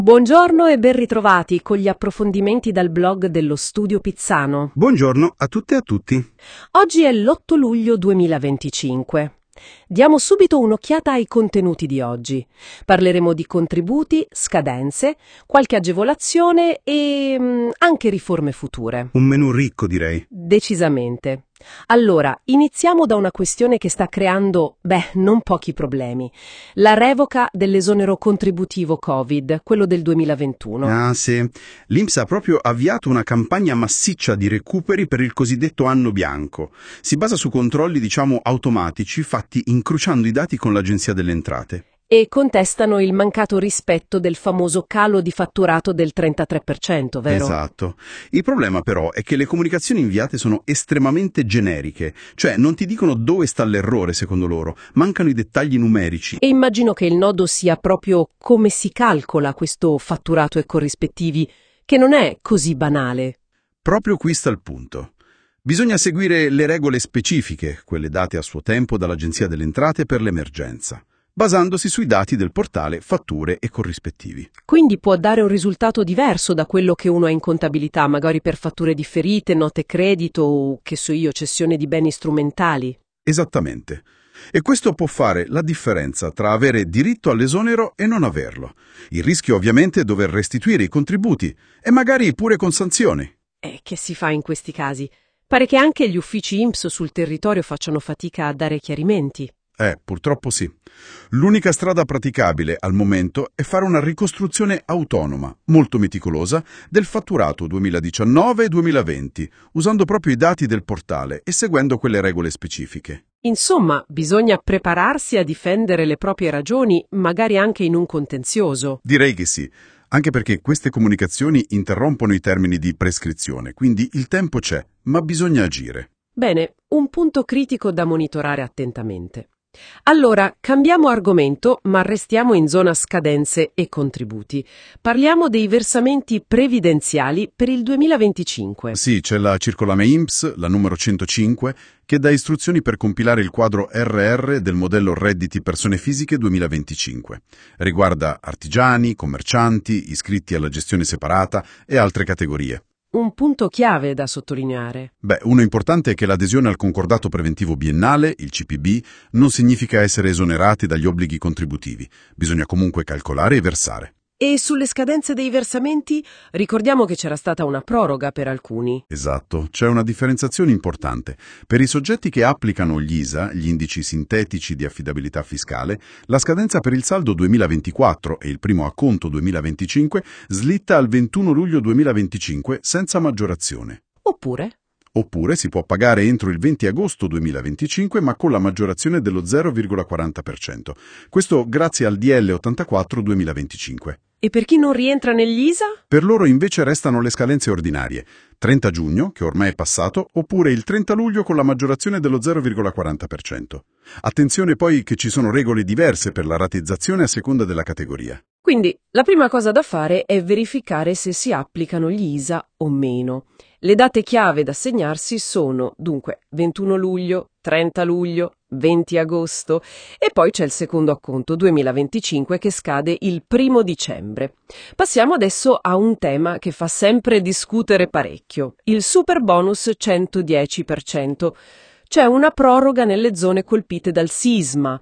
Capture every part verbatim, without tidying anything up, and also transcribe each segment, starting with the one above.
Buongiorno e ben ritrovati con gli approfondimenti dal blog dello Studio Pizzano. Buongiorno a tutte e a tutti. Oggi è l'otto luglio duemilaventicinque. Diamo subito un'occhiata ai contenuti di oggi. Parleremo di contributi, scadenze, qualche agevolazione e mh, anche riforme future. Un menù ricco, direi. Decisamente. Allora, iniziamo da una questione che sta creando, beh, non pochi problemi. La revoca dell'esonero contributivo Covid, quello del duemilaventuno. Ah, sì. L'I N P S ha proprio avviato una campagna massiccia di recuperi per il cosiddetto anno bianco. Si basa su controlli, diciamo, automatici fatti incrociando i dati con l'Agenzia delle Entrate. E contestano il mancato rispetto del famoso calo di fatturato del trentatré per cento, vero? Esatto. Il problema però è che le comunicazioni inviate sono estremamente generiche, cioè non ti dicono dove sta l'errore secondo loro, mancano i dettagli numerici. E immagino che il nodo sia proprio come si calcola questo fatturato e corrispettivi, che non è così banale. Proprio qui sta il punto. Bisogna seguire le regole specifiche, quelle date a suo tempo dall'Agenzia delle Entrate per l'emergenza, basandosi sui dati del portale fatture e corrispettivi. Quindi può dare un risultato diverso da quello che uno ha in contabilità, magari per fatture differite, note credito o, che so io, cessione di beni strumentali. Esattamente. E questo può fare la differenza tra avere diritto all'esonero e non averlo. Il rischio ovviamente è dover restituire i contributi e magari pure con sanzioni. E che si fa in questi casi? Pare che anche gli uffici I N P S sul territorio facciano fatica a dare chiarimenti. Eh, purtroppo sì. L'unica strada praticabile al momento è fare una ricostruzione autonoma, molto meticolosa, del fatturato duemiladiciannove e duemilaventi, usando proprio i dati del portale e seguendo quelle regole specifiche. Insomma, bisogna prepararsi a difendere le proprie ragioni, magari anche in un contenzioso. Direi che sì, anche perché queste comunicazioni interrompono i termini di prescrizione, quindi il tempo c'è, ma bisogna agire. Bene, un punto critico da monitorare attentamente. Allora, cambiamo argomento, ma restiamo in zona scadenze e contributi. Parliamo dei versamenti previdenziali per il duemilaventicinque. Sì, c'è la circolame I N P S, la numero centocinque, che dà istruzioni per compilare il quadro R R del modello Redditi Persone Fisiche duemilaventicinque. Riguarda artigiani, commercianti, iscritti alla gestione separata e altre categorie. Un punto chiave da sottolineare. Beh, uno importante è che l'adesione al concordato preventivo biennale, il C P B, non significa essere esonerati dagli obblighi contributivi. Bisogna comunque calcolare e versare. E sulle scadenze dei versamenti, ricordiamo che c'era stata una proroga per alcuni. Esatto, c'è una differenziazione importante. Per i soggetti che applicano gli I S A, gli indici sintetici di affidabilità fiscale, la scadenza per il saldo duemilaventiquattro e il primo acconto duemilaventicinque slitta al ventuno luglio duemilaventicinque senza maggiorazione. Oppure? Oppure si può pagare entro il venti agosto duemilaventicinque ma con la maggiorazione dello zero virgola quaranta per cento. Questo grazie al D L ottantaquattro duemilaventicinque. E per chi non rientra negli I S A? Per loro invece restano le scadenze ordinarie, trenta giugno, che ormai è passato, oppure il trenta luglio con la maggiorazione dello zero virgola quaranta per cento. Attenzione poi che ci sono regole diverse per la rateizzazione a seconda della categoria. Quindi, la prima cosa da fare è verificare se si applicano gli I S A o meno. Le date chiave da segnarsi sono, dunque, ventuno luglio, trenta luglio, venti agosto e poi c'è il secondo acconto duemilaventicinque che scade il primo dicembre. Passiamo adesso a un tema che fa sempre discutere parecchio, il super bonus centodieci per cento. C'è una proroga nelle zone colpite dal sisma,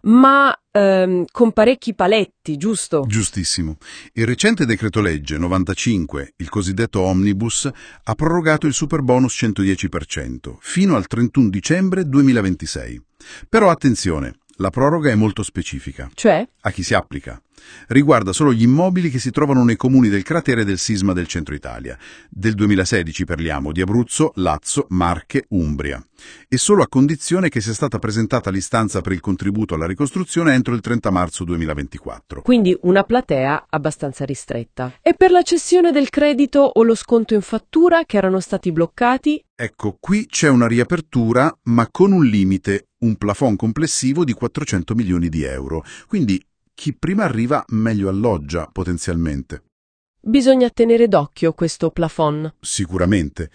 ma ehm, con parecchi paletti, giusto? Giustissimo. Il recente decreto legge novantacinque, il cosiddetto Omnibus, ha prorogato il superbonus centodieci per cento fino al trentuno dicembre duemilaventisei. Però attenzione, la proroga è molto specifica. Cioè? A chi si applica? Riguarda solo gli immobili che si trovano nei comuni del cratere del sisma del centro Italia. Del duemilasedici parliamo di Abruzzo, Lazio, Marche, Umbria. E solo a condizione che sia stata presentata l'istanza per il contributo alla ricostruzione entro il trenta marzo duemilaventiquattro. Quindi una platea abbastanza ristretta. E per la cessione del credito o lo sconto in fattura che erano stati bloccati? Ecco, qui c'è una riapertura, ma con un limite, un plafond complessivo di quattrocento milioni di euro. Quindi chi prima arriva meglio alloggia, potenzialmente. Bisogna tenere d'occhio questo plafond. Sicuramente.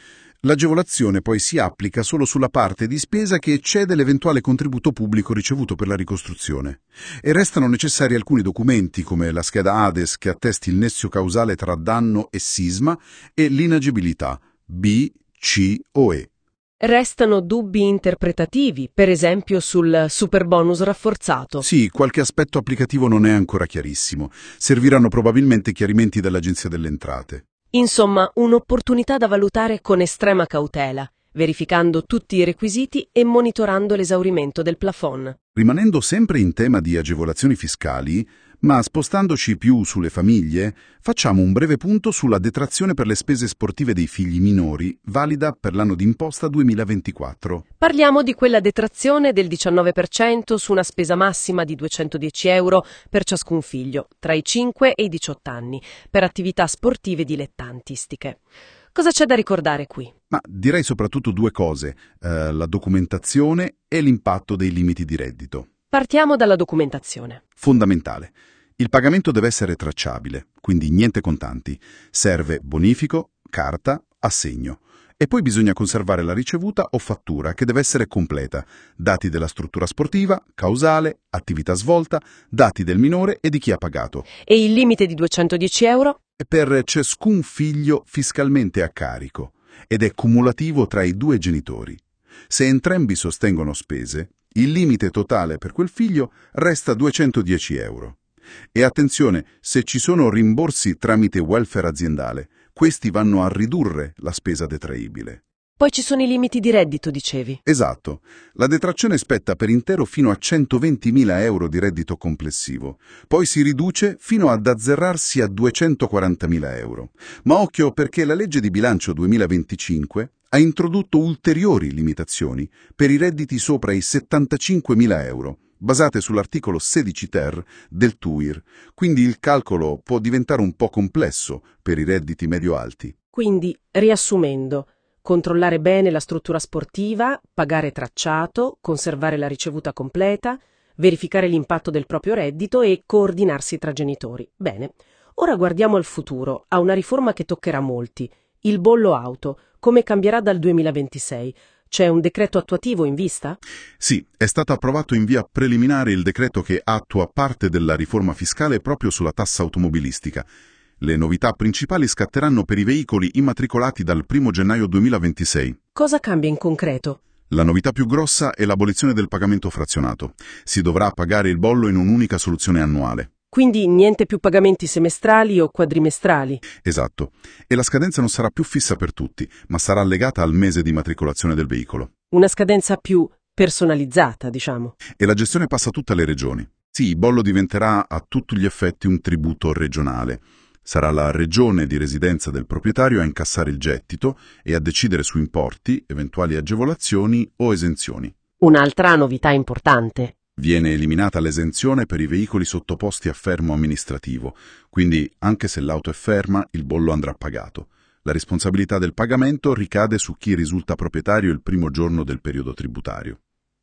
L'agevolazione poi si applica solo sulla parte di spesa che eccede l'eventuale contributo pubblico ricevuto per la ricostruzione e restano necessari alcuni documenti come la scheda ADES che attesti il nesso causale tra danno e sisma e l'inagibilità B, C o E. Restano dubbi interpretativi, per esempio sul superbonus rafforzato. Sì, qualche aspetto applicativo non è ancora chiarissimo. Serviranno probabilmente chiarimenti dall'Agenzia delle Entrate. Insomma, un'opportunità da valutare con estrema cautela, verificando tutti i requisiti e monitorando l'esaurimento del plafond. Rimanendo sempre in tema di agevolazioni fiscali, ma spostandoci più sulle famiglie, facciamo un breve punto sulla detrazione per le spese sportive dei figli minori, valida per l'anno d'imposta duemilaventiquattro. Parliamo di quella detrazione del diciannove per cento su una spesa massima di duecentodieci euro per ciascun figlio, tra i cinque e i diciotto anni, per attività sportive dilettantistiche. Cosa c'è da ricordare qui? Ma direi soprattutto due cose, eh, la documentazione e l'impatto dei limiti di reddito. Partiamo dalla documentazione. Fondamentale. Il pagamento deve essere tracciabile, quindi niente contanti. Serve bonifico, carta, assegno. E poi bisogna conservare la ricevuta o fattura, che deve essere completa. Dati della struttura sportiva, causale, attività svolta, dati del minore e di chi ha pagato. E il limite di duecentodieci euro? È per ciascun figlio fiscalmente a carico ed è cumulativo tra i due genitori. Se entrambi sostengono spese, il limite totale per quel figlio resta duecentodieci euro. E attenzione, se ci sono rimborsi tramite welfare aziendale, questi vanno a ridurre la spesa detraibile. Poi ci sono i limiti di reddito, dicevi. Esatto. La detrazione spetta per intero fino a centoventimila euro di reddito complessivo. Poi si riduce fino ad azzerarsi a duecentoquarantamila euro. Ma occhio perché la legge di bilancio duemilaventicinque ha introdotto ulteriori limitazioni per i redditi sopra i settantacinquemila euro, basate sull'articolo sedici ter del T U I R. Quindi il calcolo può diventare un po' complesso per i redditi medio-alti. Quindi, riassumendo, controllare bene la struttura sportiva, pagare tracciato, conservare la ricevuta completa, verificare l'impatto del proprio reddito e coordinarsi tra genitori. Bene, ora guardiamo al futuro, a una riforma che toccherà molti, il bollo auto, come cambierà dal duemilaventisei. C'è un decreto attuativo in vista? Sì, è stato approvato in via preliminare il decreto che attua parte della riforma fiscale proprio sulla tassa automobilistica. Le novità principali scatteranno per i veicoli immatricolati dal primo gennaio duemilaventisei. Cosa cambia in concreto? La novità più grossa è l'abolizione del pagamento frazionato. Si dovrà pagare il bollo in un'unica soluzione annuale. Quindi niente più pagamenti semestrali o quadrimestrali? Esatto. E la scadenza non sarà più fissa per tutti, ma sarà legata al mese di matricolazione del veicolo. Una scadenza più personalizzata, diciamo. E la gestione passa tutta alle regioni. Sì, il bollo diventerà a tutti gli effetti un tributo regionale. Sarà la regione di residenza del proprietario a incassare il gettito e a decidere su importi, eventuali agevolazioni o esenzioni. Un'altra novità importante. Viene eliminata l'esenzione per i veicoli sottoposti a fermo amministrativo, quindi anche se l'auto è ferma il bollo andrà pagato. La responsabilità del pagamento ricade su chi risulta proprietario il primo giorno del periodo tributario.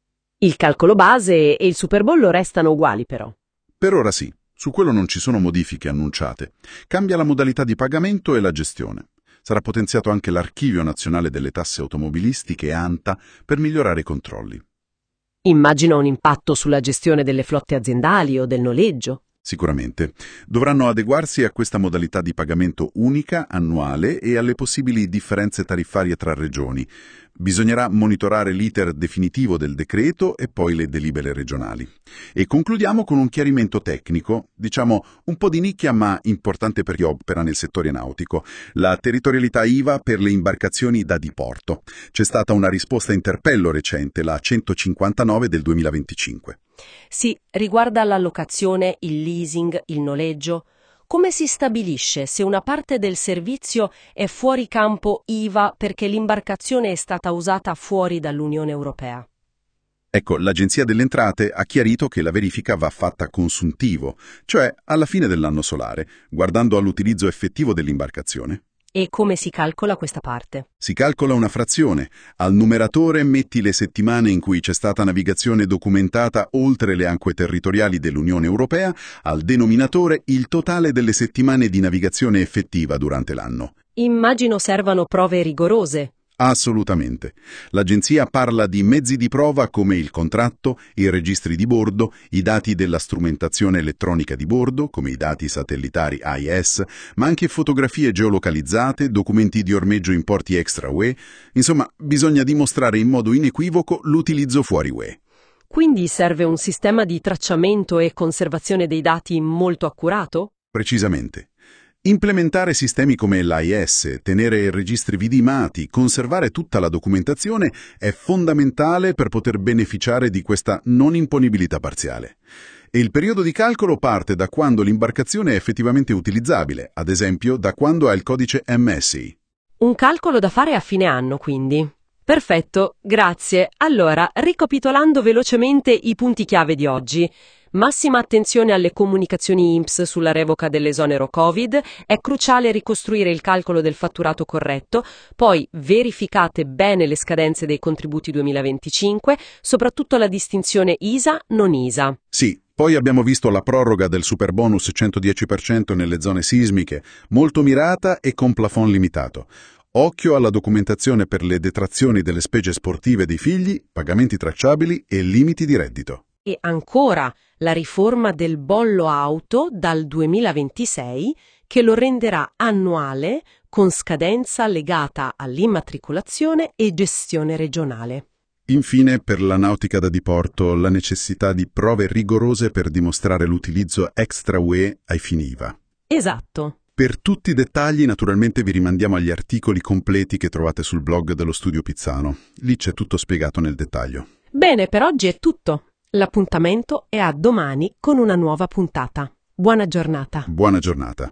Il calcolo base e il superbollo restano uguali però. Per ora sì, su quello non ci sono modifiche annunciate. Cambia la modalità di pagamento e la gestione. Sarà potenziato anche l'Archivio Nazionale delle Tasse Automobilistiche ANTA per migliorare i controlli. Immagino un impatto sulla gestione delle flotte aziendali o del noleggio. Sicuramente. Dovranno adeguarsi a questa modalità di pagamento unica, annuale e alle possibili differenze tariffarie tra regioni. Bisognerà monitorare l'iter definitivo del decreto e poi le delibere regionali. E concludiamo con un chiarimento tecnico, diciamo un po' di nicchia ma importante per chi opera nel settore nautico, la territorialità I V A per le imbarcazioni da diporto. C'è stata una risposta interpello recente, la centocinquantanove del duemilaventicinque. Sì, riguarda l'allocazione, il leasing, il noleggio. Come si stabilisce se una parte del servizio è fuori campo I V A perché l'imbarcazione è stata usata fuori dall'Unione Europea? Ecco, l'Agenzia delle Entrate ha chiarito che la verifica va fatta a consuntivo, cioè alla fine dell'anno solare, guardando all'utilizzo effettivo dell'imbarcazione. E come si calcola questa parte? Si calcola una frazione. Al numeratore metti le settimane in cui c'è stata navigazione documentata oltre le acque territoriali dell'Unione Europea, al denominatore il totale delle settimane di navigazione effettiva durante l'anno. Immagino servano prove rigorose. Assolutamente. L'agenzia parla di mezzi di prova come il contratto, i registri di bordo, i dati della strumentazione elettronica di bordo, come i dati satellitari A I S, ma anche fotografie geolocalizzate, documenti di ormeggio in porti extra-U E. Insomma, bisogna dimostrare in modo inequivoco l'utilizzo fuori U E. Quindi serve un sistema di tracciamento e conservazione dei dati molto accurato? Precisamente. Implementare sistemi come l'A I S, tenere registri vidimati, conservare tutta la documentazione è fondamentale per poter beneficiare di questa non imponibilità parziale. E il periodo di calcolo parte da quando l'imbarcazione è effettivamente utilizzabile, ad esempio da quando ha il codice M S I. Un calcolo da fare a fine anno, quindi. Perfetto, grazie. Allora, ricapitolando velocemente i punti chiave di oggi. Massima attenzione alle comunicazioni I N P S sulla revoca dell'esonero Covid, è cruciale ricostruire il calcolo del fatturato corretto, poi verificate bene le scadenze dei contributi duemilaventicinque, soprattutto la distinzione I S A-non I S A. Sì, poi abbiamo visto la proroga del superbonus centodieci per cento nelle zone sismiche, molto mirata e con plafond limitato. Occhio alla documentazione per le detrazioni delle spese sportive dei figli, pagamenti tracciabili e limiti di reddito. E ancora la riforma del bollo auto dal duemilaventisei che lo renderà annuale con scadenza legata all'immatricolazione e gestione regionale. Infine, per la nautica da diporto, la necessità di prove rigorose per dimostrare l'utilizzo extra-U E ai fini I V A. Esatto. Per tutti i dettagli, naturalmente, vi rimandiamo agli articoli completi che trovate sul blog dello Studio Pizzano. Lì c'è tutto spiegato nel dettaglio. Bene, per oggi è tutto. L'appuntamento è a domani con una nuova puntata. Buona giornata. Buona giornata.